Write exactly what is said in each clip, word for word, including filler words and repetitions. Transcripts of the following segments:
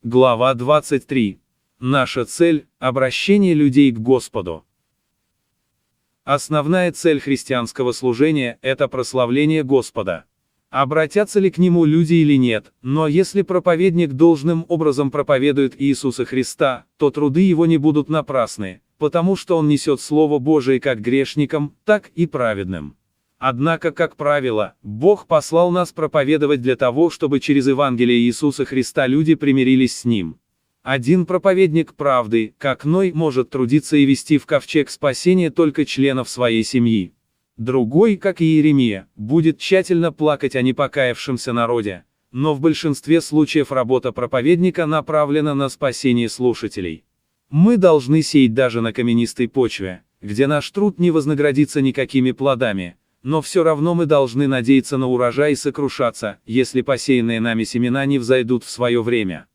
Глава двадцать три. Наша цель – обращение людей к Господу. Основная цель христианского служения – это прославление Господа. Обратятся ли к Нему люди или нет, но если проповедник должным образом проповедует Иисуса Христа, то труды его не будут напрасны, потому что он несет Слово Божие как грешникам, так и праведным. Однако, как правило, Бог послал нас проповедовать для того, чтобы через Евангелие Иисуса Христа люди примирились с Ним. Один проповедник правды, как Ной, может трудиться и вести в ковчег спасения только членов своей семьи. Другой, как и Иеремия, будет тщательно плакать о непокаявшемся народе, но в большинстве случаев работа проповедника направлена на спасение слушателей. Мы должны сеять даже на каменистой почве, где наш труд не вознаградится никакими плодами, но все равно мы должны надеяться на урожай и сокрушаться, если посеянные нами семена не взойдут в свое время.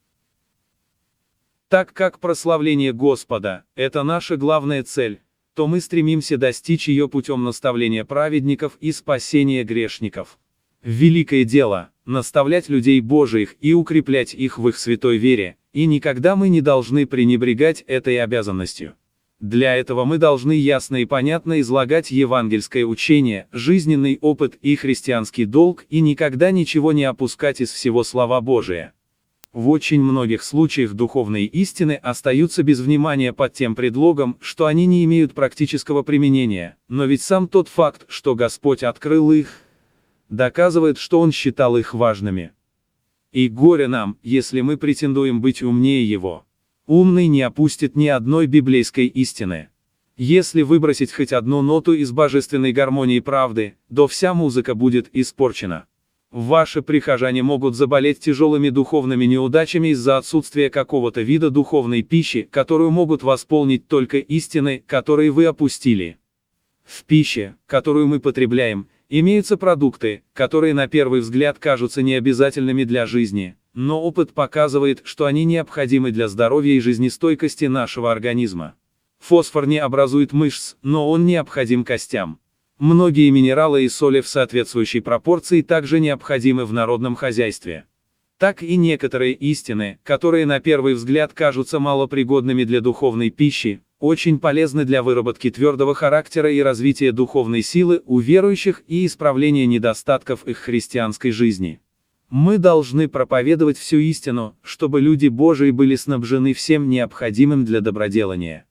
Так как прославление Господа – это наша главная цель, то мы стремимся достичь ее путем наставления праведников и спасения грешников. Великое дело – наставлять людей Божиих и укреплять их в их святой вере, и никогда мы не должны пренебрегать этой обязанностью. Для этого мы должны ясно и понятно излагать евангельское учение, жизненный опыт и христианский долг и никогда ничего не опускать из всего слова Божия. В очень многих случаях духовные истины остаются без внимания под тем предлогом, что они не имеют практического применения, но ведь сам тот факт, что Господь открыл их, доказывает, что Он считал их важными. И горе нам, если мы претендуем быть умнее Его. Умный не опустит ни одной библейской истины. Если выбросить хоть одну ноту из божественной гармонии правды, то вся музыка будет испорчена. Ваши прихожане могут заболеть тяжелыми духовными неудачами из-за отсутствия какого-то вида духовной пищи, которую могут восполнить только истины, которые вы опустили. В пище, которую мы потребляем, имеются продукты, которые на первый взгляд кажутся необязательными для жизни, но опыт показывает, что они необходимы для здоровья и жизнестойкости нашего организма. Фосфор не образует мышц, но он необходим костям. Многие минералы и соли в соответствующей пропорции также необходимы в народном хозяйстве. Так и некоторые истины, которые на первый взгляд кажутся малопригодными для духовной пищи, очень полезны для выработки твердого характера и развития духовной силы у верующих и исправления недостатков их христианской жизни. Мы должны проповедовать всю истину, чтобы люди Божии были снабжены всем необходимым для доброделания.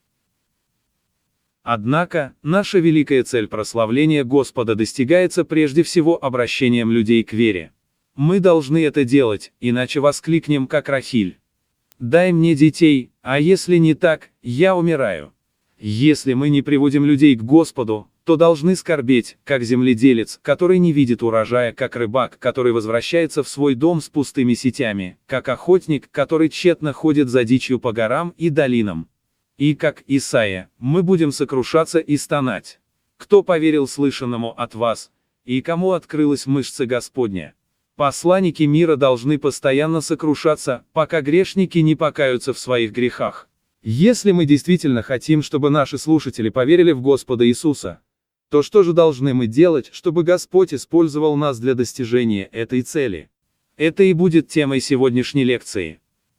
Однако, наша великая цель прославления Господа достигается прежде всего обращением людей к вере. Мы должны это делать, иначе воскликнем, как Рахиль: «Дай мне детей, а если не так, я умираю». Если мы не приводим людей к Господу, то должны скорбеть, как земледелец, который не видит урожая, как рыбак, который возвращается в свой дом с пустыми сетями, как охотник, который тщетно ходит за дичью по горам и долинам. И как Исаия, мы будем сокрушаться и стонать. Кто поверил слышанному от вас, и кому открылась мышца Господня? Посланники мира должны постоянно сокрушаться, пока грешники не покаются в своих грехах. Если мы действительно хотим, чтобы наши слушатели поверили в Господа Иисуса, то что же должны мы делать, чтобы Господь использовал нас для достижения этой цели? Это и будет темой сегодняшней лекции.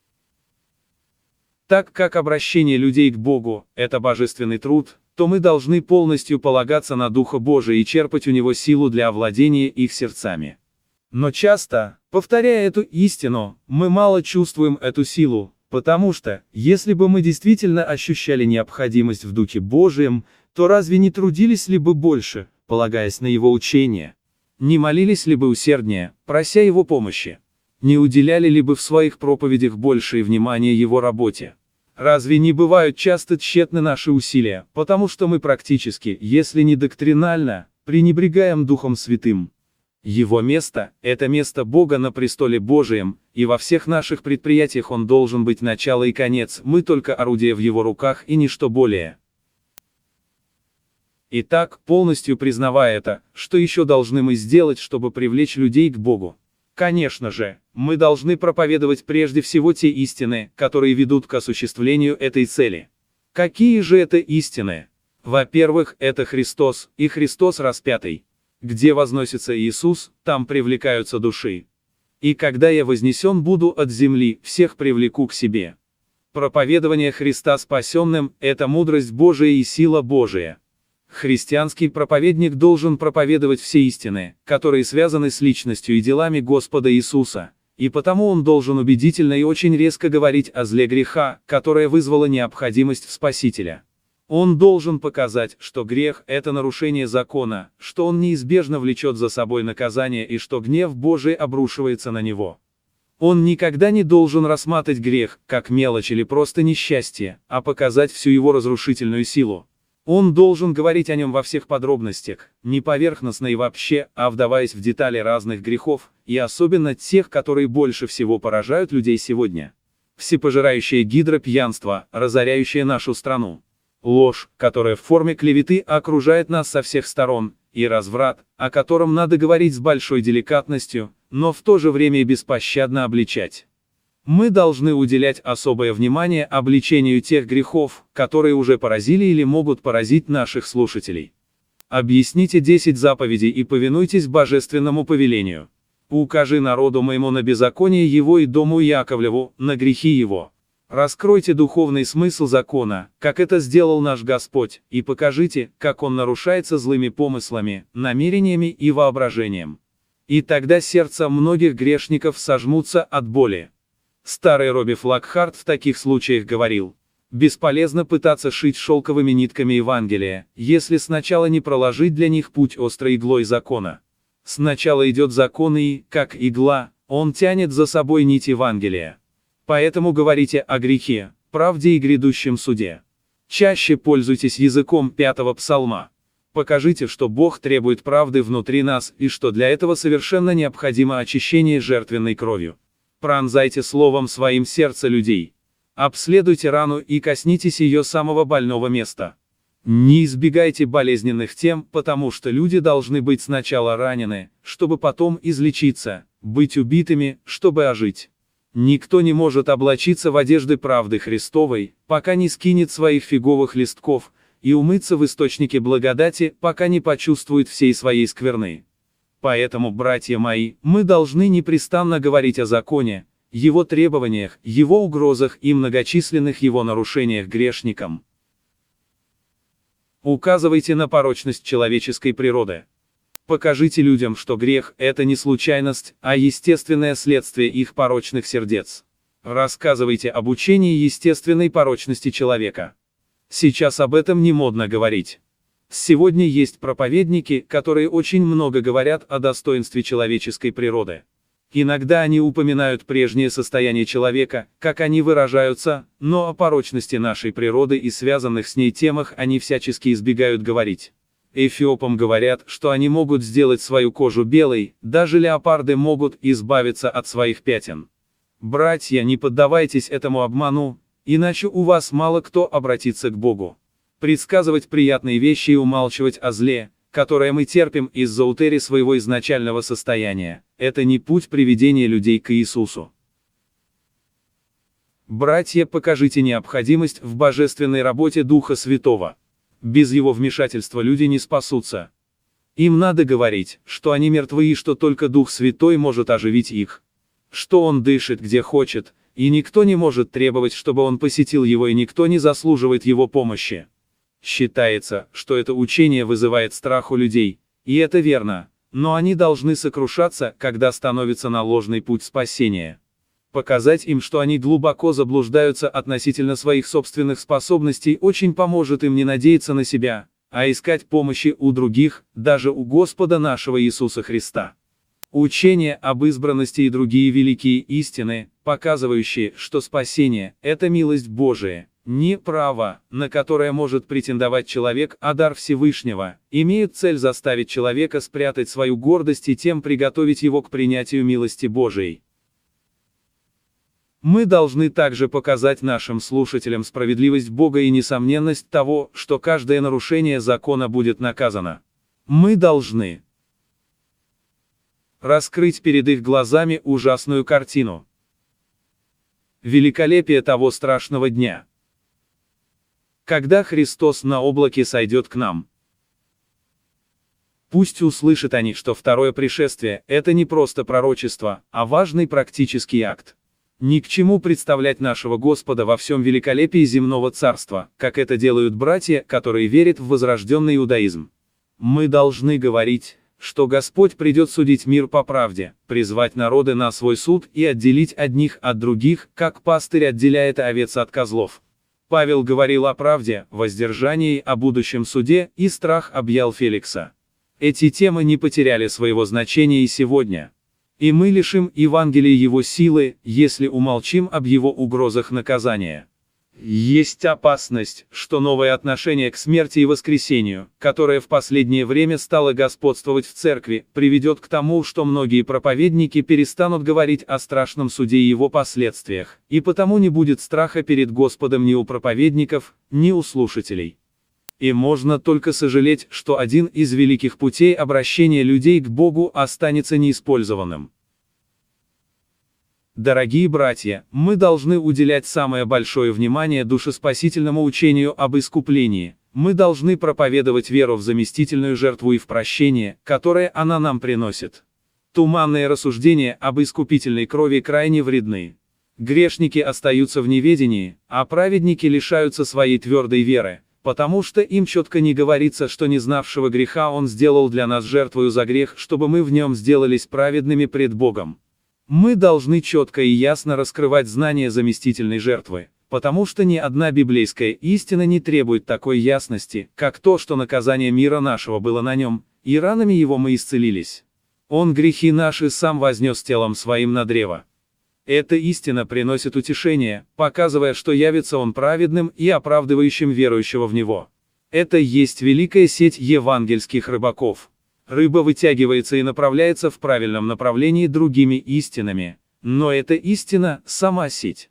Так как обращение людей к Богу – это божественный труд, то мы должны полностью полагаться на Духа Божия и черпать у Него силу для овладения их сердцами. Но часто, повторяя эту истину, мы мало чувствуем эту силу, потому что, если бы мы действительно ощущали необходимость в Духе Божием, то разве не трудились ли бы больше, полагаясь на Его учение? Не молились ли бы усерднее, прося Его помощи? Не уделяли ли бы в своих проповедях большее внимание Его работе? Разве не бывают часто тщетны наши усилия, потому что мы практически, если не доктринально, пренебрегаем Духом Святым? Его место – это место Бога на престоле Божием, и во всех наших предприятиях Он должен быть начало и конец, мы только орудие в Его руках и ничто более. Итак, полностью признавая это, что еще должны мы сделать, чтобы привлечь людей к Богу? Конечно же, мы должны проповедовать прежде всего те истины, которые ведут к осуществлению этой цели. Какие же это истины? Во-первых, это Христос, и Христос распятый. Где возносится Иисус, там привлекаются души. И когда я вознесен буду от земли, всех привлеку к себе. Проповедование Христа спасенным – это мудрость Божия и сила Божия. Христианский проповедник должен проповедовать все истины, которые связаны с личностью и делами Господа Иисуса, и потому он должен убедительно и очень резко говорить о зле греха, которое вызвало необходимость в Спасителя. Он должен показать, что грех – это нарушение закона, что он неизбежно влечет за собой наказание и что гнев Божий обрушивается на него. Он никогда не должен рассматривать грех, как мелочь или просто несчастье, а показать всю его разрушительную силу. Он должен говорить о нем во всех подробностях, не поверхностно и вообще, а вдаваясь в детали разных грехов, и особенно тех, которые больше всего поражают людей сегодня. Всепожирающее гидра пьянство, разоряющее нашу страну. Ложь, которая в форме клеветы окружает нас со всех сторон, и разврат, о котором надо говорить с большой деликатностью, но в то же время и беспощадно обличать. Мы должны уделять особое внимание обличению тех грехов, которые уже поразили или могут поразить наших слушателей. Объясните десять заповедей и повинуйтесь божественному повелению. Укажи народу моему на беззаконие его и дому Яковлеву, на грехи его. Раскройте духовный смысл закона, как это сделал наш Господь, и покажите, как он нарушается злыми помыслами, намерениями и воображением. И тогда сердца многих грешников сожмутся от боли. Старый Робби Флакхарт в таких случаях говорил: бесполезно пытаться шить шелковыми нитками Евангелия, если сначала не проложить для них путь острой иглой закона. Сначала идет закон и, как игла, он тянет за собой нить Евангелия. Поэтому говорите о грехе, правде и грядущем суде. Чаще пользуйтесь языком пятого псалма. Покажите, что Бог требует правды внутри нас и что для этого совершенно необходимо очищение жертвенной кровью. Пронзайте словом своим сердце людей. Обследуйте рану и коснитесь ее самого больного места. Не избегайте болезненных тем, потому что люди должны быть сначала ранены, чтобы потом излечиться, быть убитыми, чтобы ожить. Никто не может облачиться в одежды правды Христовой, пока не скинет своих фиговых листков, и умыться в источнике благодати, пока не почувствует всей своей скверны. Поэтому, братья мои, мы должны непрестанно говорить о законе, его требованиях, его угрозах и многочисленных его нарушениях грешникам. Указывайте на порочность человеческой природы. Покажите людям, что грех – это не случайность, а естественное следствие их порочных сердец. Рассказывайте об учении естественной порочности человека. Сейчас об этом не модно говорить. Сегодня есть проповедники, которые очень много говорят о достоинстве человеческой природы. Иногда они упоминают прежнее состояние человека, как они выражаются, но о порочности нашей природы и связанных с ней темах они всячески избегают говорить. Эфиопам говорят, что они могут сделать свою кожу белой, даже леопарды могут избавиться от своих пятен. Братья, не поддавайтесь этому обману, иначе у вас мало кто обратится к Богу. Предсказывать приятные вещи и умалчивать о зле, которое мы терпим из-за утери своего изначального состояния, это не путь приведения людей к Иисусу. Братья, покажите необходимость в божественной работе Духа Святого. Без его вмешательства люди не спасутся. Им надо говорить, что они мертвы и что только Дух Святой может оживить их. Что он дышит где хочет, и никто не может требовать, чтобы он посетил его, и никто не заслуживает его помощи. Считается, что это учение вызывает страх у людей, и это верно, но они должны сокрушаться, когда становятся на ложный путь спасения. Показать им, что они глубоко заблуждаются относительно своих собственных способностей, очень поможет им не надеяться на себя, а искать помощи у других, даже у Господа нашего Иисуса Христа. Учение об избранности и другие великие истины, показывающие, что спасение – это милость Божия, не право, на которое может претендовать человек, а дар Всевышнего, имеют цель заставить человека спрятать свою гордость и тем приготовить его к принятию милости Божией. Мы должны также показать нашим слушателям справедливость Бога и несомненность того, что каждое нарушение закона будет наказано. Мы должны раскрыть перед их глазами ужасную картину. Великолепие того страшного дня, когда Христос на облаке сойдет к нам. Пусть услышат они, что второе пришествие – это не просто пророчество, а важный практический акт. Ни к чему представлять нашего Господа во всем великолепии земного царства, как это делают братья, которые верят в возрожденный иудаизм. Мы должны говорить, что Господь придет судить мир по правде, призвать народы на свой суд и отделить одних от других, как пастырь отделяет овец от козлов. Павел говорил о правде, воздержании, о будущем суде, и страх объял Феликса. Эти темы не потеряли своего значения и сегодня. И мы лишим Евангелия его силы, если умолчим об его угрозах наказания. Есть опасность, что новое отношение к смерти и воскресению, которое в последнее время стало господствовать в церкви, приведет к тому, что многие проповедники перестанут говорить о страшном суде и его последствиях, и потому не будет страха перед Господом ни у проповедников, ни у слушателей. И можно только сожалеть, что один из великих путей обращения людей к Богу останется неиспользованным. Дорогие братья, мы должны уделять самое большое внимание душеспасительному учению об искуплении. Мы должны проповедовать веру в заместительную жертву и в прощение, которое она нам приносит. Туманные рассуждения об искупительной крови крайне вредны. Грешники остаются в неведении, а праведники лишаются своей твердой веры, потому что им четко не говорится, что не знавшего греха Он сделал для нас жертвою за грех, чтобы мы в нем сделались праведными пред Богом. Мы должны четко и ясно раскрывать знание заместительной жертвы, потому что ни одна библейская истина не требует такой ясности, как то, что наказание мира нашего было на нем, и ранами его мы исцелились. Он грехи наши сам вознес телом своим на древо. Эта истина приносит утешение, показывая, что явится он праведным и оправдывающим верующего в него. Это есть великая сеть евангельских рыбаков. Рыба вытягивается и направляется в правильном направлении другими истинами, но эта истина – сама сеть.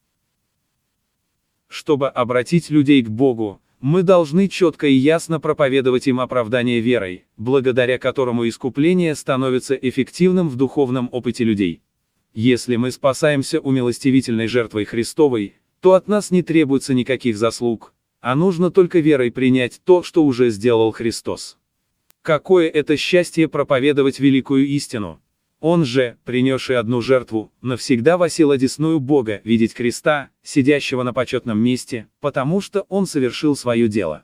Чтобы обратить людей к Богу, мы должны четко и ясно проповедовать им оправдание верой, благодаря которому искупление становится эффективным в духовном опыте людей. Если мы спасаемся умилостивительной жертвой Христовой, то от нас не требуется никаких заслуг, а нужно только верой принять то, что уже сделал Христос. Какое это счастье проповедовать великую истину! Он же, принесший одну жертву, навсегда восел одесную Бога, видеть креста, сидящего на почетном месте, потому что он совершил свое дело.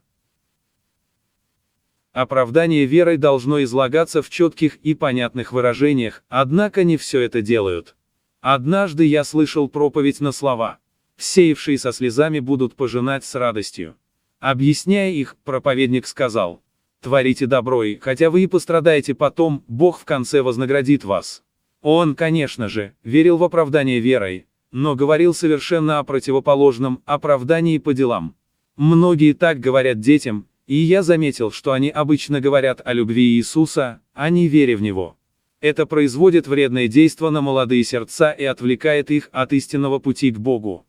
Оправдание верой должно излагаться в четких и понятных выражениях, однако не все это делают. Однажды я слышал проповедь на слова: «Сеявшие со слезами будут пожинать с радостью». Объясняя их, проповедник сказал: «Творите добро, и, хотя вы и пострадаете потом, Бог в конце вознаградит вас». Он, конечно же, верил в оправдание верой, но говорил совершенно о противоположном – оправдании по делам. Многие так говорят детям, и я заметил, что они обычно говорят о любви Иисуса, а не вере в Него. Это производит вредное действие на молодые сердца и отвлекает их от истинного пути к Богу.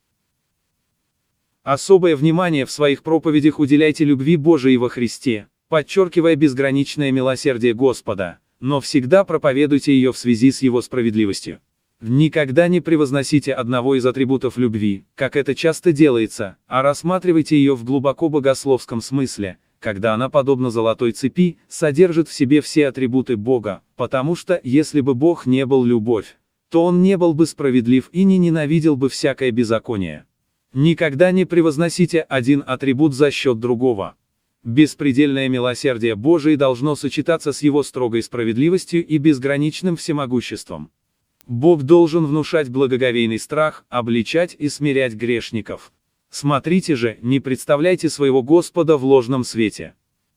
Особое внимание в своих проповедях уделяйте любви Божией во Христе, подчеркивая безграничное милосердие Господа, но всегда проповедуйте ее в связи с Его справедливостью. Никогда не превозносите одного из атрибутов любви, как это часто делается, а рассматривайте ее в глубоко богословском смысле, когда она, подобно золотой цепи, содержит в себе все атрибуты Бога, потому что, если бы Бог не был любовь, то Он не был бы справедлив и не ненавидел бы всякое беззаконие. Никогда не превозносите один атрибут за счет другого. Беспредельное милосердие Божие должно сочетаться с Его строгой справедливостью и безграничным всемогуществом. Бог должен внушать благоговейный страх, обличать и смирять грешников. Смотрите же, не представляйте своего Господа в ложном свете.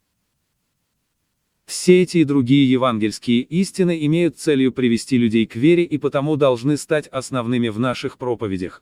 Все эти и другие евангельские истины имеют целью привести людей к вере и потому должны стать основными в наших проповедях.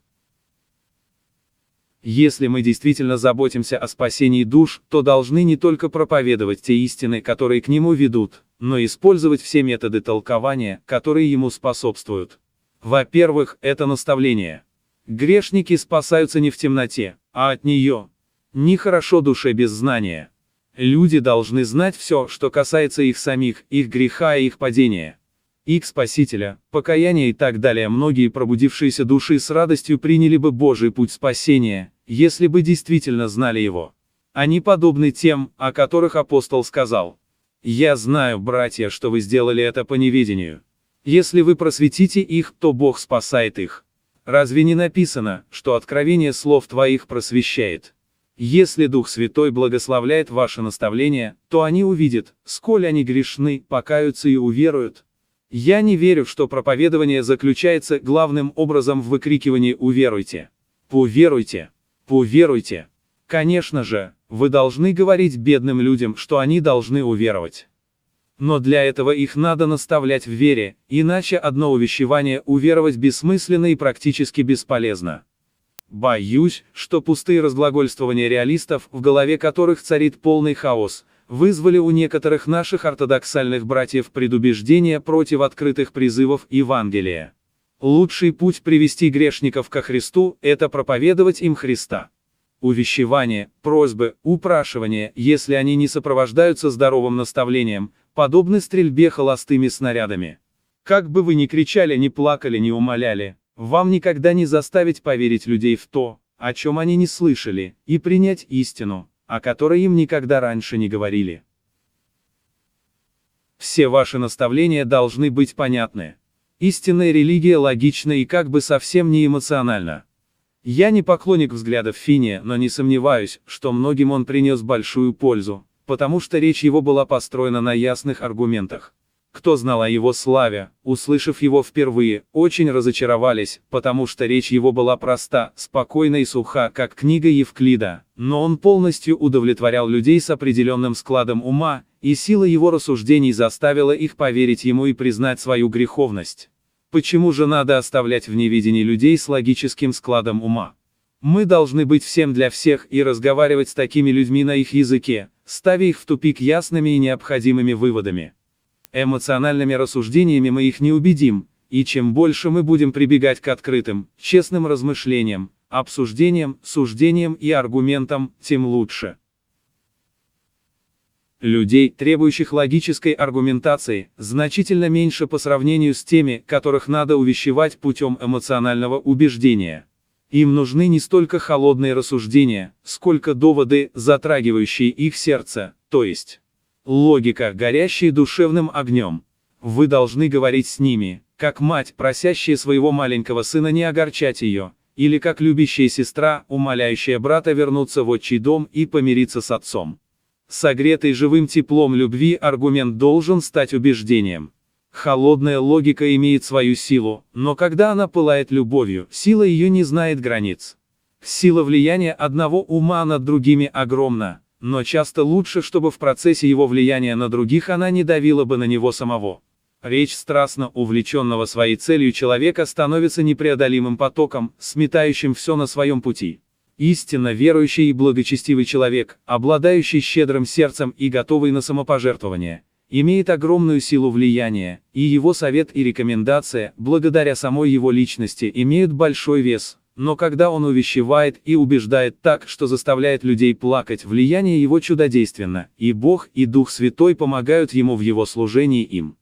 Если мы действительно заботимся о спасении душ, то должны не только проповедовать те истины, которые к нему ведут, но и использовать все методы толкования, которые ему способствуют. Во-первых, это наставление. Грешники спасаются не в темноте, а от нее. Нехорошо душе без знания. Люди должны знать все, что касается их самих, их греха и их падения. Их Спасителя, покаяния и так далее. Многие пробудившиеся души с радостью приняли бы Божий путь спасения, если бы действительно знали его. Они подобны тем, о которых апостол сказал: Я знаю, братья, что вы сделали это по неведению. Если вы просветите их, то Бог спасает их. Разве не написано, что откровение слов твоих просвещает? Если Дух Святой благословляет ваше наставление, то они увидят, сколь они грешны, покаются и уверуют. Я не верю, что проповедование заключается главным образом в выкрикивании «Уверуйте! Уверуйте! Уверуйте!». Конечно же, вы должны говорить бедным людям, что они должны уверовать. Но для этого их надо наставлять в вере, иначе одно увещевание уверовать бессмысленно и практически бесполезно. Боюсь, что пустые разглагольствования реалистов, в голове которых царит полный хаос, вызвали у некоторых наших ортодоксальных братьев предубеждение против открытых призывов Евангелия. Лучший путь привести грешников ко Христу – это проповедовать им Христа. Увещевания, просьбы, упрашивания, если они не сопровождаются здоровым наставлением, подобны стрельбе холостыми снарядами. Как бы вы ни кричали, ни плакали, ни умоляли, вам никогда не заставить поверить людей в то, о чем они не слышали, и принять истину, о которой им никогда раньше не говорили. Все ваши наставления должны быть понятны. Истинная религия логична и как бы совсем не эмоциональна. Я не поклонник взглядов Финия, но не сомневаюсь, что многим он принес большую пользу, потому что речь его была построена на ясных аргументах. Кто знал о его славе, услышав его впервые, очень разочаровались, потому что речь его была проста, спокойна и суха, как книга Евклида, но он полностью удовлетворял людей с определенным складом ума, и сила его рассуждений заставила их поверить ему и признать свою греховность. Почему же надо оставлять в неведении людей с логическим складом ума? Мы должны быть всем для всех и разговаривать с такими людьми на их языке, ставя их в тупик ясными и необходимыми выводами. Эмоциональными рассуждениями мы их не убедим, и чем больше мы будем прибегать к открытым, честным размышлениям, обсуждениям, суждениям и аргументам, тем лучше. Людей, требующих логической аргументации, значительно меньше по сравнению с теми, которых надо увещевать путем эмоционального убеждения. Им нужны не столько холодные рассуждения, сколько доводы, затрагивающие их сердце, то есть логика, горящая душевным огнем. Вы должны говорить с ними, как мать, просящая своего маленького сына не огорчать ее, или как любящая сестра, умоляющая брата вернуться в отчий дом и помириться с отцом. Согретый живым теплом любви аргумент должен стать убеждением. Холодная логика имеет свою силу, но когда она пылает любовью, сила ее не знает границ. Сила влияния одного ума над другими огромна, но часто лучше, чтобы в процессе его влияния на других она не давила бы на него самого. Речь страстно увлеченного своей целью человека становится непреодолимым потоком, сметающим все на своем пути. Истинно верующий и благочестивый человек, обладающий щедрым сердцем и готовый на самопожертвование, имеет огромную силу влияния, и его совет и рекомендация, благодаря самой его личности, имеют большой вес. Но когда он увещевает и убеждает так, что заставляет людей плакать, влияние его чудодейственно, и Бог, и Дух Святой помогают ему в его служении им.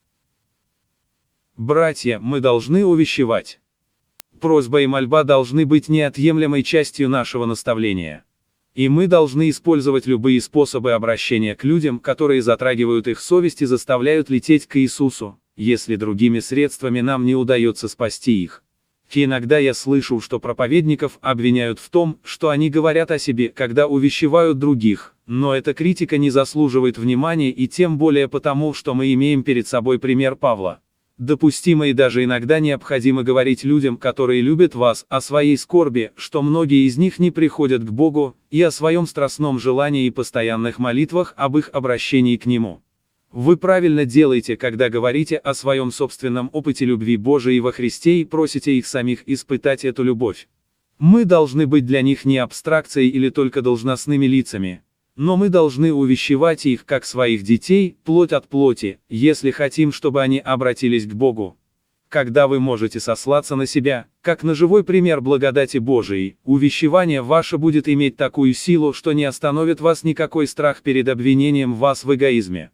Братья, мы должны увещевать. Просьба и мольба должны быть неотъемлемой частью нашего наставления. И мы должны использовать любые способы обращения к людям, которые затрагивают их совесть и заставляют лететь к Иисусу, если другими средствами нам не удается спасти их. И иногда я слышу, что проповедников обвиняют в том, что они говорят о себе, когда увещевают других, но эта критика не заслуживает внимания и тем более потому, что мы имеем перед собой пример Павла. Допустимо и даже иногда необходимо говорить людям, которые любят вас, о своей скорби, что многие из них не приходят к Богу, и о своем страстном желании и постоянных молитвах об их обращении к Нему. Вы правильно делаете, когда говорите о своем собственном опыте любви Божией во Христе и просите их самих испытать эту любовь. Мы должны быть для них не абстракцией или только должностными лицами. Но мы должны увещевать их как своих детей, плоть от плоти, если хотим, чтобы они обратились к Богу. Когда вы можете сослаться на себя, как на живой пример благодати Божией, увещевание ваше будет иметь такую силу, что не остановит вас никакой страх перед обвинением вас в эгоизме.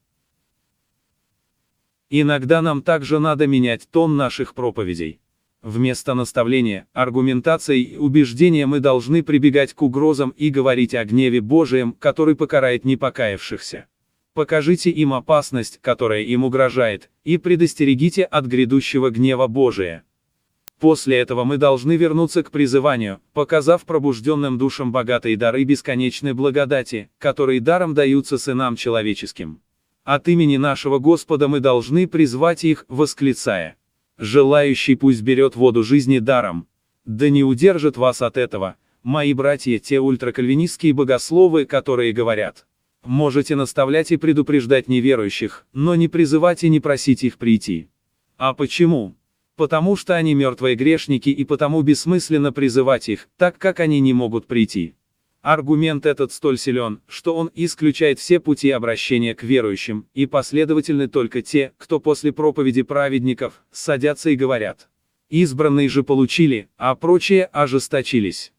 Иногда нам также надо менять тон наших проповедей. Вместо наставления, аргументации и убеждения мы должны прибегать к угрозам и говорить о гневе Божием, который покарает непокаявшихся. Покажите им опасность, которая им угрожает, и предостерегите от грядущего гнева Божия. После этого мы должны вернуться к призыванию, показав пробужденным душам богатые дары бесконечной благодати, которые даром даются сынам человеческим. От имени нашего Господа мы должны призвать их, восклицая: «Желающий пусть берет воду жизни даром». Да не удержит вас от этого, мои братья, те ультракальвинистские богословы, которые говорят: можете наставлять и предупреждать неверующих, но не призывать и не просить их прийти. А почему? Потому что они мертвые грешники, и потому бессмысленно призывать их, так как они не могут прийти. Аргумент этот столь силен, что он исключает все пути обращения к верующим, и последовательны только те, кто после проповеди праведников садятся и говорят: избранные же получили, а прочие ожесточились.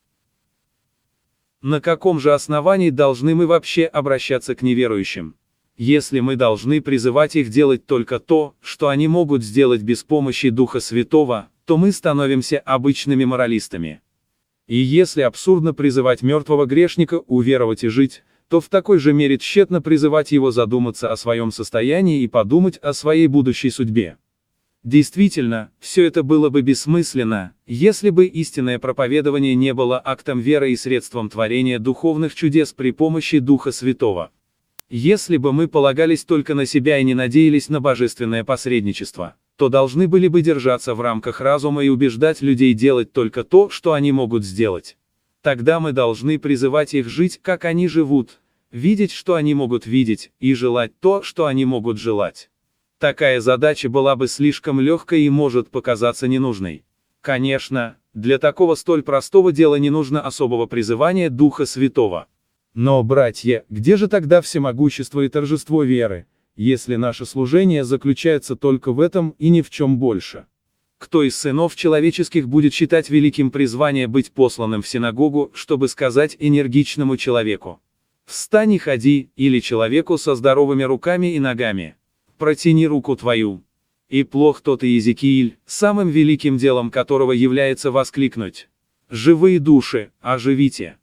На каком же основании должны мы вообще обращаться к неверующим? Если мы должны призывать их делать только то, что они могут сделать без помощи Духа Святого, то мы становимся обычными моралистами. И если абсурдно призывать мертвого грешника уверовать и жить, то в такой же мере тщетно призывать его задуматься о своем состоянии и подумать о своей будущей судьбе. Действительно, все это было бы бессмысленно, если бы истинное проповедование не было актом веры и средством творения духовных чудес при помощи Духа Святого. Если бы мы полагались только на себя и не надеялись на божественное посредничество, то должны были бы держаться в рамках разума и убеждать людей делать только то, что они могут сделать. Тогда мы должны призывать их жить, как они живут, видеть, что они могут видеть, и желать то, что они могут желать. Такая задача была бы слишком легкой и может показаться ненужной. Конечно, для такого столь простого дела не нужно особого призывания Духа Святого. Но, братья, где же тогда всемогущество и торжество веры, если наше служение заключается только в этом и ни в чем больше? Кто из сынов человеческих будет считать великим призвание быть посланным в синагогу, чтобы сказать энергичному человеку: «Встань и ходи», или человеку со здоровыми руками и ногами: «Протяни руку твою»? И плох тот Иезекииль, самым великим делом которого является воскликнуть: «Живые души, оживите».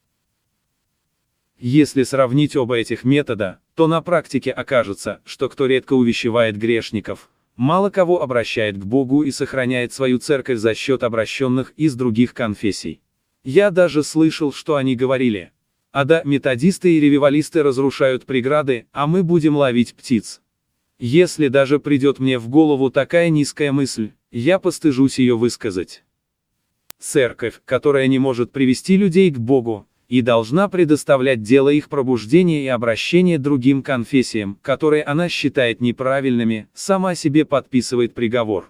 Если сравнить оба этих метода, то на практике окажется, что кто редко увещевает грешников, мало кого обращает к Богу и сохраняет свою церковь за счет обращенных из других конфессий. Я даже слышал, что они говорили: «А да, методисты и ревивалисты разрушают преграды, а мы будем ловить птиц». Если даже придет мне в голову такая низкая мысль, я постыжусь ее высказать. Церковь, которая не может привести людей к Богу, и должна предоставлять дело их пробуждения и обращения другим конфессиям, которые она считает неправильными, сама себе подписывает приговор.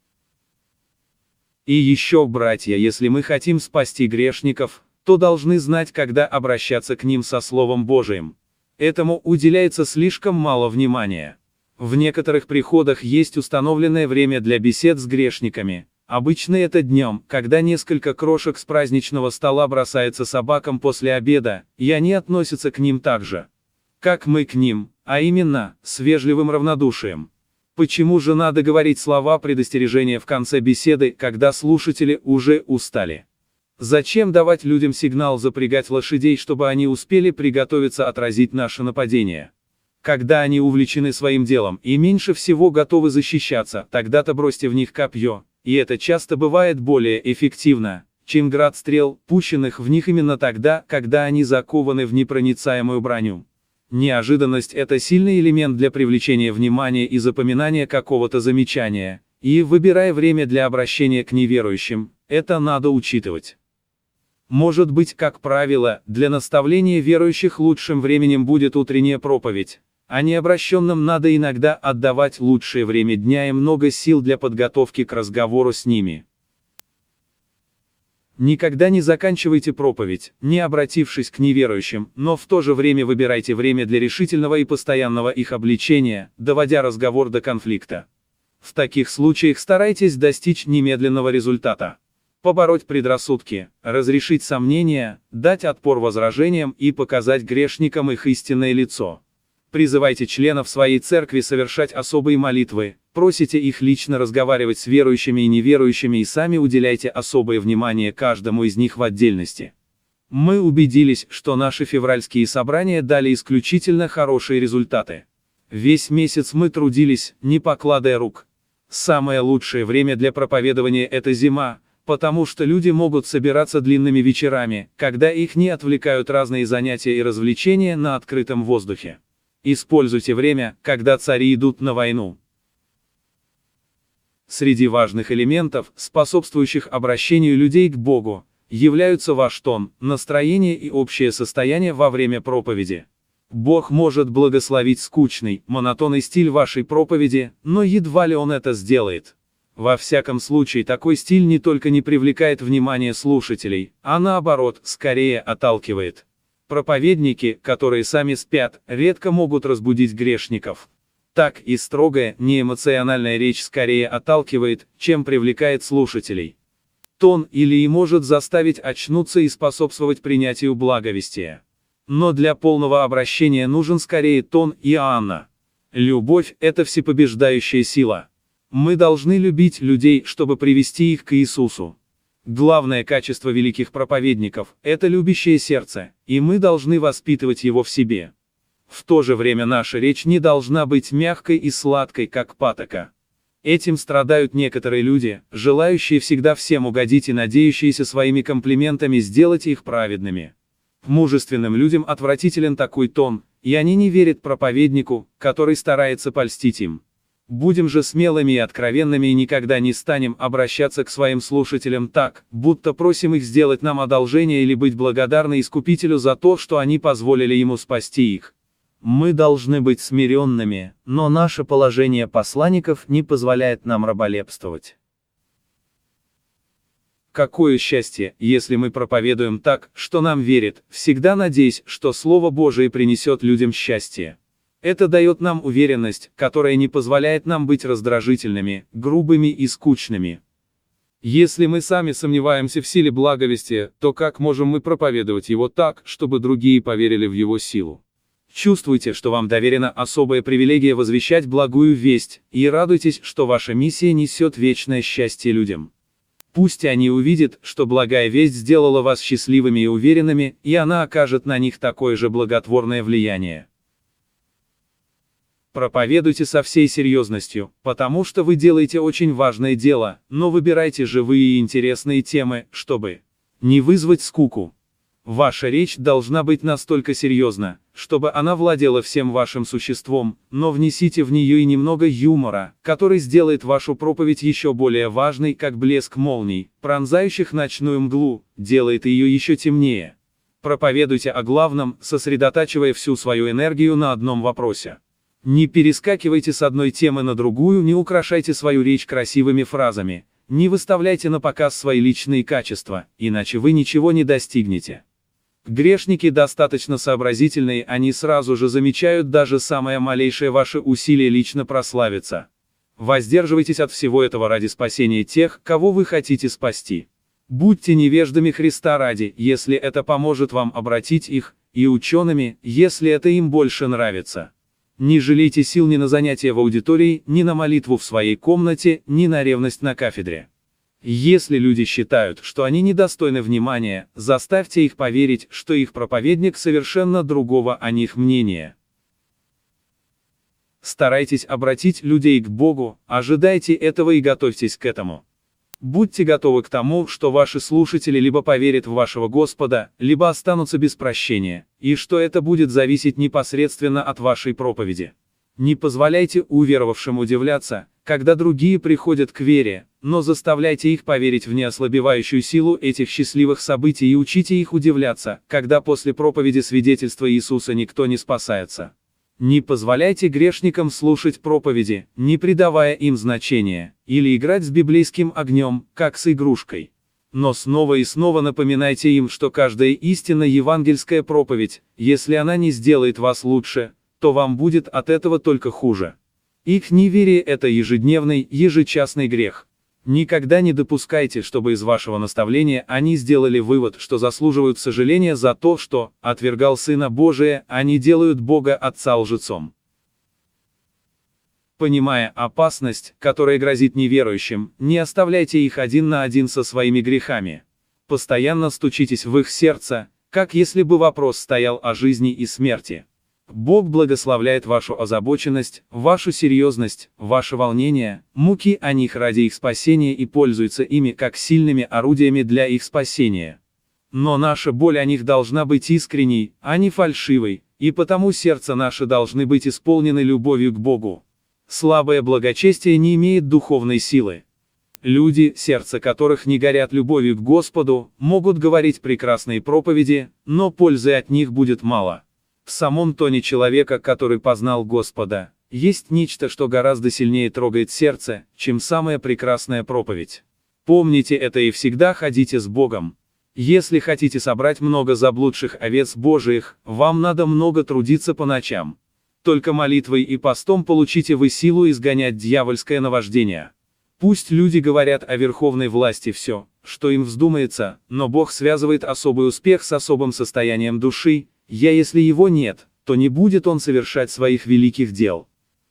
И еще, братья, если мы хотим спасти грешников, то должны знать, когда обращаться к ним со Словом Божиим. Этому уделяется слишком мало внимания. В некоторых приходах есть установленное время для бесед с грешниками. Обычно это днем, когда несколько крошек с праздничного стола бросается собакам после обеда, и они относятся к ним так же, как мы к ним, а именно, с вежливым равнодушием. Почему же надо говорить слова предостережения в конце беседы, когда слушатели уже устали? Зачем давать людям сигнал запрягать лошадей, чтобы они успели приготовиться отразить наше нападение? Когда они увлечены своим делом и меньше всего готовы защищаться, тогда-то бросьте в них копье. И это часто бывает более эффективно, чем град стрел, пущенных в них именно тогда, когда они закованы в непроницаемую броню. Неожиданность – это сильный элемент для привлечения внимания и запоминания какого-то замечания, и, выбирая время для обращения к неверующим, это надо учитывать. Может быть, как правило, для наставления верующих лучшим временем будет утренняя проповедь, а необращенным надо иногда отдавать лучшее время дня и много сил для подготовки к разговору с ними. Никогда не заканчивайте проповедь, не обратившись к неверующим, но в то же время выбирайте время для решительного и постоянного их обличения, доводя разговор до конфликта. В таких случаях старайтесь достичь немедленного результата. Побороть предрассудки, разрешить сомнения, дать отпор возражениям и показать грешникам их истинное лицо. Призывайте членов своей церкви совершать особые молитвы, просите их лично разговаривать с верующими и неверующими и сами уделяйте особое внимание каждому из них в отдельности. Мы убедились, что наши февральские собрания дали исключительно хорошие результаты. Весь месяц мы трудились, не покладая рук. Самое лучшее время для проповедования – это зима, потому что люди могут собираться длинными вечерами, когда их не отвлекают разные занятия и развлечения на открытом воздухе. Используйте время, когда цари идут на войну. Среди важных элементов, способствующих обращению людей к Богу, являются ваш тон, настроение и общее состояние во время проповеди. Бог может благословить скучный, монотонный стиль вашей проповеди, но едва ли Он это сделает. Во всяком случае, такой стиль не только не привлекает внимание слушателей, а наоборот, скорее отталкивает. Проповедники, которые сами спят, редко могут разбудить грешников. Так и строгая, неэмоциональная речь скорее отталкивает, чем привлекает слушателей. Тон или и может заставить очнуться и способствовать принятию благовестия. Но для полного обращения нужен скорее тон Иоанна. Любовь – это всепобеждающая сила. Мы должны любить людей, чтобы привести их к Иисусу. Главное качество великих проповедников – это любящее сердце, и мы должны воспитывать его в себе. В то же время наша речь не должна быть мягкой и сладкой, как патока. Этим страдают некоторые люди, желающие всегда всем угодить и надеющиеся своими комплиментами сделать их праведными. Мужественным людям отвратителен такой тон, и они не верят проповеднику, который старается польстить им. Будем же смелыми и откровенными и никогда не станем обращаться к своим слушателям так, будто просим их сделать нам одолжение или быть благодарны Искупителю за то, что они позволили ему спасти их. Мы должны быть смиренными, но наше положение посланников не позволяет нам раболепствовать. Какое счастье, если мы проповедуем так, что нам верят, всегда надеясь, что Слово Божие принесет людям счастье. Это дает нам уверенность, которая не позволяет нам быть раздражительными, грубыми и скучными. Если мы сами сомневаемся в силе благовестия, то как можем мы проповедовать его так, чтобы другие поверили в его силу? Чувствуйте, что вам доверена особая привилегия возвещать благую весть, и радуйтесь, что ваша миссия несет вечное счастье людям. Пусть они увидят, что благая весть сделала вас счастливыми и уверенными, и она окажет на них такое же благотворное влияние. Проповедуйте со всей серьезностью, потому что вы делаете очень важное дело, но выбирайте живые и интересные темы, чтобы не вызвать скуку. Ваша речь должна быть настолько серьезна, чтобы она владела всем вашим существом, но внесите в нее и немного юмора, который сделает вашу проповедь еще более важной, как блеск молний, пронзающих ночную мглу, делает ее еще темнее. Проповедуйте о главном, сосредотачивая всю свою энергию на одном вопросе. Не перескакивайте с одной темы на другую, не украшайте свою речь красивыми фразами, не выставляйте на показ свои личные качества, иначе вы ничего не достигнете. Грешники достаточно сообразительные, они сразу же замечают даже самое малейшее ваше усилие лично прославиться. Воздерживайтесь от всего этого ради спасения тех, кого вы хотите спасти. Будьте невеждами Христа ради, если это поможет вам обратить их, и учеными, если это им больше нравится. Не жалейте сил ни на занятия в аудитории, ни на молитву в своей комнате, ни на ревность на кафедре. Если люди считают, что они недостойны внимания, заставьте их поверить, что их проповедник совершенно другого о них мнения. Старайтесь обратить людей к Богу, ожидайте этого и готовьтесь к этому. Будьте готовы к тому, что ваши слушатели либо поверят в вашего Господа, либо останутся без прощения, и что это будет зависеть непосредственно от вашей проповеди. Не позволяйте уверовавшим удивляться, когда другие приходят к вере, но заставляйте их поверить в неослабевающую силу этих счастливых событий и учите их удивляться, когда после проповеди свидетельства Иисуса никто не спасается. Не позволяйте грешникам слушать проповеди, не придавая им значения, или играть с библейским огнем, как с игрушкой. Но снова и снова напоминайте им, что каждая истинно евангельская проповедь, если она не сделает вас лучше, то вам будет от этого только хуже. Их неверие – это ежедневный, ежечасный грех. Никогда не допускайте, чтобы из вашего наставления они сделали вывод, что заслуживают сожаления за то, что, отвергал Сына Божия, они делают Бога Отца лжецом. Понимая опасность, которая грозит неверующим, не оставляйте их один на один со своими грехами. Постоянно стучитесь в их сердце, как если бы вопрос стоял о жизни и смерти. Бог благословляет вашу озабоченность, вашу серьезность, ваше волнение, муки о них ради их спасения и пользуется ими как сильными орудиями для их спасения. Но наша боль о них должна быть искренней, а не фальшивой, и потому сердца наши должны быть исполнены любовью к Богу. Слабое благочестие не имеет духовной силы. Люди, сердца которых не горят любовью к Господу, могут говорить прекрасные проповеди, но пользы от них будет мало. В самом тоне человека, который познал Господа, есть нечто, что гораздо сильнее трогает сердце, чем самая прекрасная проповедь. Помните это и всегда ходите с Богом. Если хотите собрать много заблудших овец Божиих, вам надо много трудиться по ночам. Только молитвой и постом получите вы силу изгонять дьявольское наваждение. Пусть люди говорят о верховной власти все, что им вздумается, но Бог связывает особый успех с особым состоянием души, я если его нет, то не будет он совершать своих великих дел.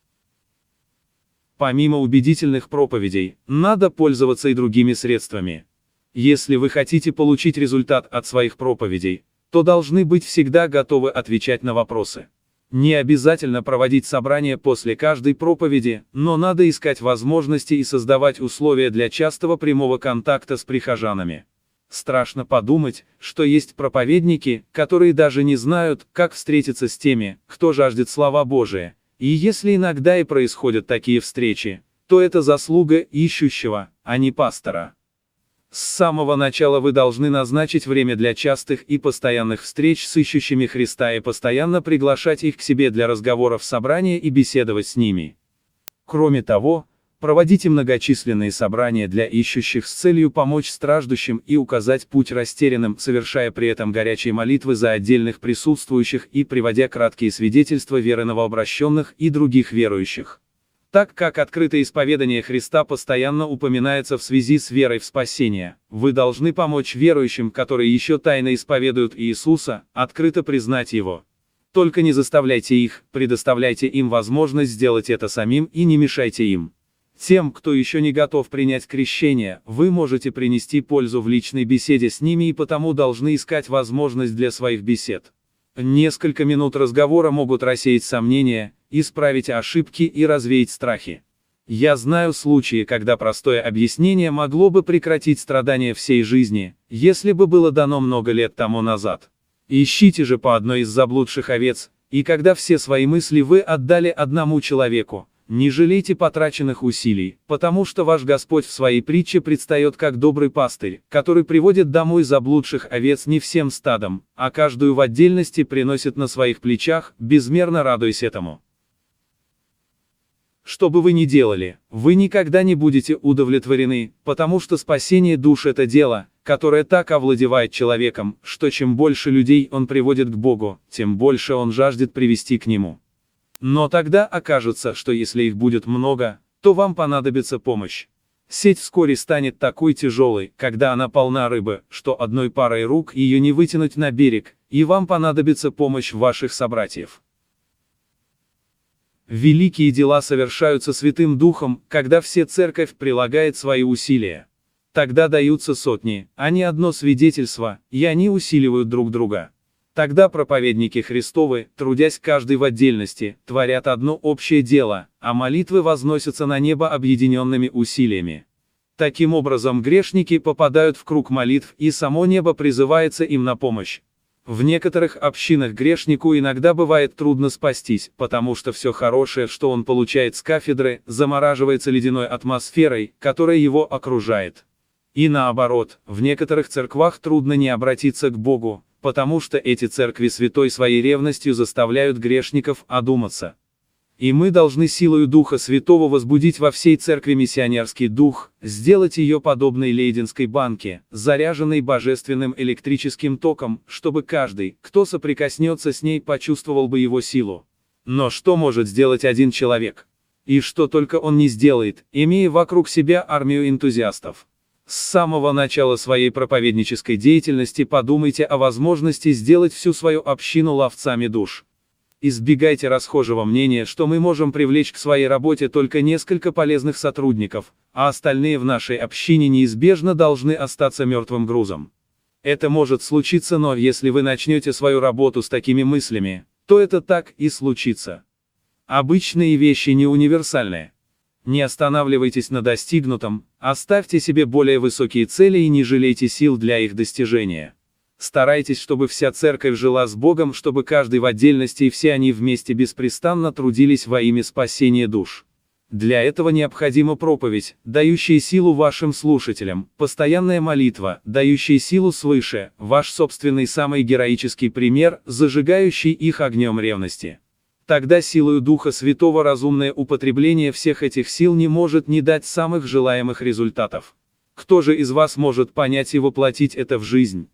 Помимо убедительных проповедей, надо пользоваться и другими средствами. Если вы хотите получить результат от своих проповедей, то должны быть всегда готовы отвечать на вопросы. Не обязательно проводить собрания после каждой проповеди, но надо искать возможности и создавать условия для частого прямого контакта с прихожанами. Страшно подумать, что есть проповедники, которые даже не знают, как встретиться с теми, кто жаждет слова Божия, и если иногда и происходят такие встречи, то это заслуга ищущего, а не пастора. С самого начала вы должны назначить время для частых и постоянных встреч с ищущими Христа и постоянно приглашать их к себе для разговоров в собрания и беседовать с ними. Кроме того, проводите многочисленные собрания для ищущих с целью помочь страждущим и указать путь растерянным, совершая при этом горячие молитвы за отдельных присутствующих и приводя краткие свидетельства веры новообращенных и других верующих. Так как открытое исповедание Христа постоянно упоминается в связи с верой в спасение, вы должны помочь верующим, которые еще тайно исповедуют Иисуса, открыто признать Его. Только не заставляйте их, предоставляйте им возможность сделать это самим и не мешайте им. Тем, кто еще не готов принять крещение, вы можете принести пользу в личной беседе с ними и потому должны искать возможность для своих бесед. Несколько минут разговора могут рассеять сомнения, исправить ошибки и развеять страхи. Я знаю случаи, когда простое объяснение могло бы прекратить страдания всей жизни, если бы было дано много лет тому назад. Ищите же по одной из заблудших овец, и когда все свои мысли вы отдали одному человеку, не жалейте потраченных усилий, потому что ваш Господь в своей притче предстает как добрый пастырь, который приводит домой заблудших овец не всем стадом, а каждую в отдельности приносит на своих плечах, безмерно радуясь этому. Что бы вы ни делали, вы никогда не будете удовлетворены, потому что спасение душ – это дело, которое так овладевает человеком, что чем больше людей он приводит к Богу, тем больше он жаждет привести к Нему. Но тогда окажется, что если их будет много, то вам понадобится помощь. Сеть вскоре станет такой тяжелой, когда она полна рыбы, что одной парой рук ее не вытянуть на берег, и вам понадобится помощь ваших собратьев. Великие дела совершаются Святым Духом, когда вся церковь прилагает свои усилия. Тогда даются сотни, а не одно свидетельство, и они усиливают друг друга. Тогда проповедники Христовы, трудясь каждый в отдельности, творят одно общее дело, а молитвы возносятся на небо объединенными усилиями. Таким образом грешники попадают в круг молитв, и само небо призывается им на помощь. В некоторых общинах грешнику иногда бывает трудно спастись, потому что все хорошее, что он получает с кафедры, замораживается ледяной атмосферой, которая его окружает. И наоборот, в некоторых церквах трудно не обратиться к Богу, потому что эти церкви святой своей ревностью заставляют грешников одуматься. И мы должны силою Духа Святого возбудить во всей церкви миссионерский дух, сделать ее подобной лейденской банке, заряженной божественным электрическим током, чтобы каждый, кто соприкоснется с ней, почувствовал бы его силу. Но что может сделать один человек? И что только он не сделает, имея вокруг себя армию энтузиастов? С самого начала своей проповеднической деятельности подумайте о возможности сделать всю свою общину ловцами душ. Избегайте расхожего мнения, что мы можем привлечь к своей работе только несколько полезных сотрудников, а остальные в нашей общине неизбежно должны остаться мертвым грузом. Это может случиться, но если вы начнете свою работу с такими мыслями, то это так и случится. Обычные вещи не универсальны. Не останавливайтесь на достигнутом, оставьте себе более высокие цели и не жалейте сил для их достижения. Старайтесь, чтобы вся церковь жила с Богом, чтобы каждый в отдельности и все они вместе беспрестанно трудились во имя спасения душ. Для этого необходима проповедь, дающая силу вашим слушателям, постоянная молитва, дающая силу свыше, ваш собственный самый героический пример, зажигающий их огнем ревности. Тогда силою Духа Святого разумное употребление всех этих сил не может не дать самых желаемых результатов. Кто же из вас может понять и воплотить это в жизнь?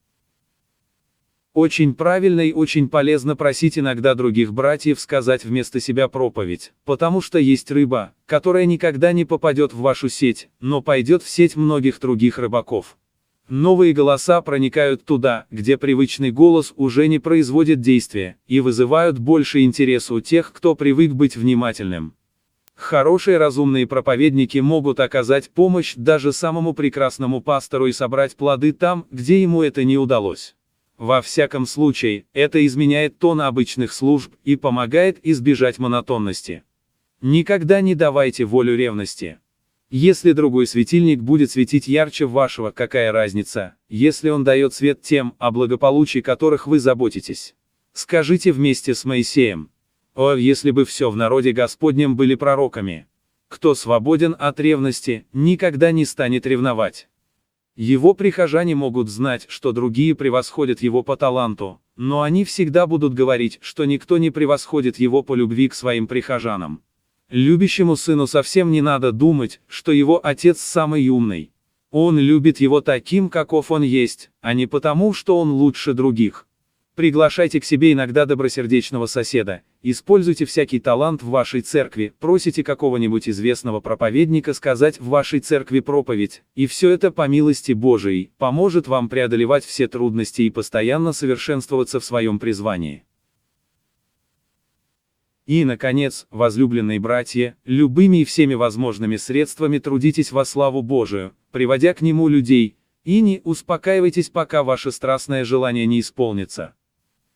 Очень правильно и очень полезно просить иногда других братьев сказать вместо себя проповедь, потому что есть рыба, которая никогда не попадет в вашу сеть, но пойдет в сеть многих других рыбаков. Новые голоса проникают туда, где привычный голос уже не производит действия, и вызывают больше интереса у тех, кто привык быть внимательным. Хорошие разумные проповедники могут оказать помощь даже самому прекрасному пастору и собрать плоды там, где ему это не удалось. Во всяком случае, это изменяет тон обычных служб и помогает избежать монотонности. Никогда не давайте волю ревности. Если другой светильник будет светить ярче вашего, какая разница, если он дает свет тем, о благополучии которых вы заботитесь? Скажите вместе с Моисеем: «О, если бы все в народе Господнем были пророками! Кто свободен от ревности, никогда не станет ревновать». Его прихожане могут знать, что другие превосходят его по таланту, но они всегда будут говорить, что никто не превосходит его по любви к своим прихожанам. Любящему сыну совсем не надо думать, что его отец самый умный. Он любит его таким, каков он есть, а не потому, что он лучше других. Приглашайте к себе иногда добросердечного соседа, используйте всякий талант в вашей церкви, просите какого-нибудь известного проповедника сказать в вашей церкви проповедь, и все это по милости Божией поможет вам преодолевать все трудности и постоянно совершенствоваться в своем призвании. И, наконец, возлюбленные братья, любыми и всеми возможными средствами трудитесь во славу Божию, приводя к Нему людей, и не успокаивайтесь, пока ваше страстное желание не исполнится.